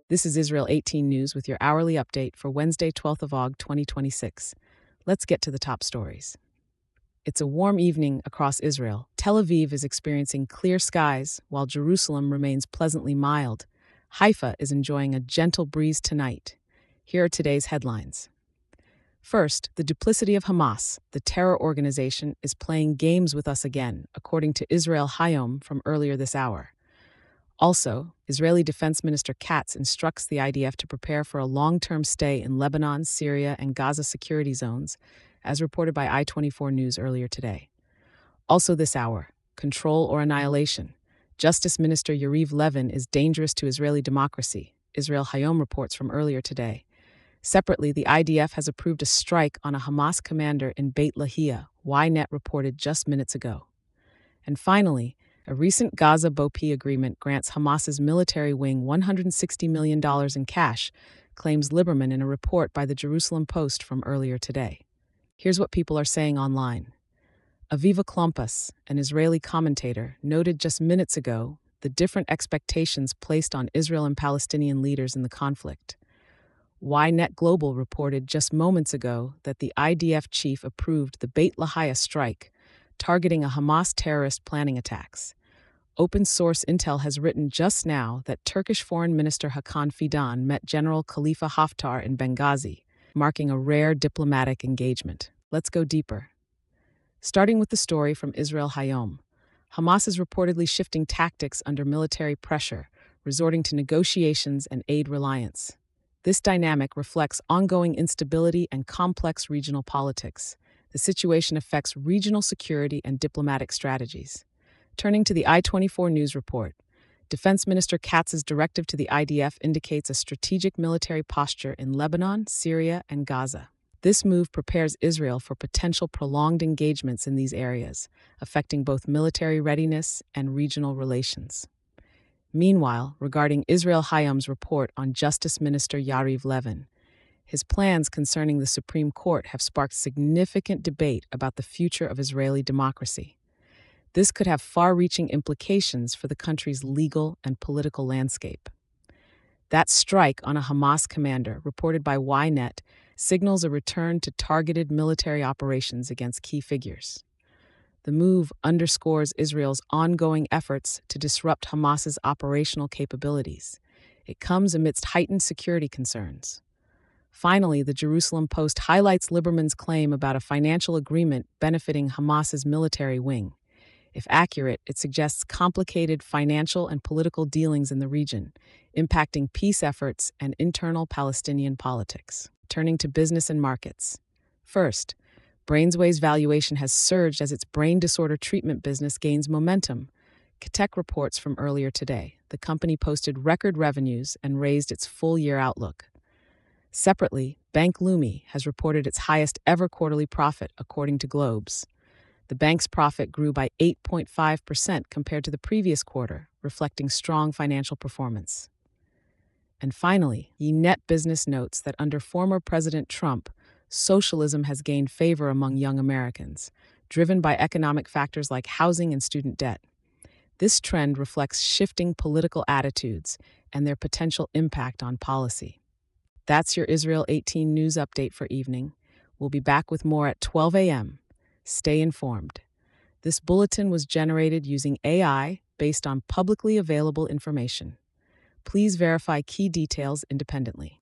This is Israel 18 News with your hourly update for Wednesday, 12th of August, 2026. Let's get to the top stories. It's a warm evening across Israel. Tel Aviv is experiencing clear skies, while Jerusalem remains pleasantly mild. Haifa is enjoying a gentle breeze tonight. Here are today's headlines. First, the duplicity of Hamas, the terror organization, is playing games with us again, according to Israel Hayom from earlier this hour. Also, Israeli Defense Minister Katz instructs the IDF to prepare for a long-term stay in Lebanon, Syria, and Gaza security zones, as reported by I-24 News earlier today. Also this hour, control or annihilation. Justice Minister Yariv Levin is dangerous to Israeli democracy, Israel Hayom reports from earlier today. Separately, the IDF has approved a strike on a Hamas commander in Beit Lahia, Ynet reported just minutes ago. And finally, a recent Gaza BOP agreement grants Hamas's military wing $160 million in cash, claims Lieberman in a report by the Jerusalem Post from earlier today. Here's what people are saying online. Aviva Klompas, an Israeli commentator, noted just minutes ago the different expectations placed on Israel and Palestinian leaders in the conflict. Ynet Global reported just moments ago that the IDF chief approved the Beit Lahia strike, targeting a Hamas terrorist planning attacks. Open source intel has written just now that Turkish Foreign Minister Hakan Fidan met General Khalifa Haftar in Benghazi, marking a rare diplomatic engagement. Let's go deeper. Starting with the story from Israel Hayom, Hamas is reportedly shifting tactics under military pressure, resorting to negotiations and aid reliance. This dynamic reflects ongoing instability and complex regional politics. The situation affects regional security and diplomatic strategies. Turning to the I-24 News report, Defense Minister Katz's directive to the IDF indicates a strategic military posture in Lebanon, Syria, and Gaza. This move prepares Israel for potential prolonged engagements in these areas, affecting both military readiness and regional relations. Meanwhile, regarding Israel Hayom's report on Justice Minister Yariv Levin, his plans concerning the Supreme Court have sparked significant debate about the future of Israeli democracy. This could have far-reaching implications for the country's legal and political landscape. That strike on a Hamas commander, reported by Ynet, signals a return to targeted military operations against key figures. The move underscores Israel's ongoing efforts to disrupt Hamas's operational capabilities. It comes amidst heightened security concerns. Finally, the Jerusalem Post highlights Lieberman's claim about a financial agreement benefiting Hamas's military wing. If accurate, it suggests complicated financial and political dealings in the region, impacting peace efforts and internal Palestinian politics. Turning to business and markets. First, BrainsWay's valuation has surged as its brain disorder treatment business gains momentum. Katek reports from earlier today. The company posted record revenues and raised its full-year outlook. Separately, Bank Leumi has reported its highest ever quarterly profit, according to Globes. The bank's profit grew by 8.5% compared to the previous quarter, reflecting strong financial performance. And finally, Ynet Business notes that under former President Trump, socialism has gained favor among young Americans, driven by economic factors like housing and student debt. This trend reflects shifting political attitudes and their potential impact on policy. That's your Israel 18 News update for evening. We'll be back with more at 12 a.m. Stay informed. This bulletin was generated using AI based on publicly available information. Please verify key details independently.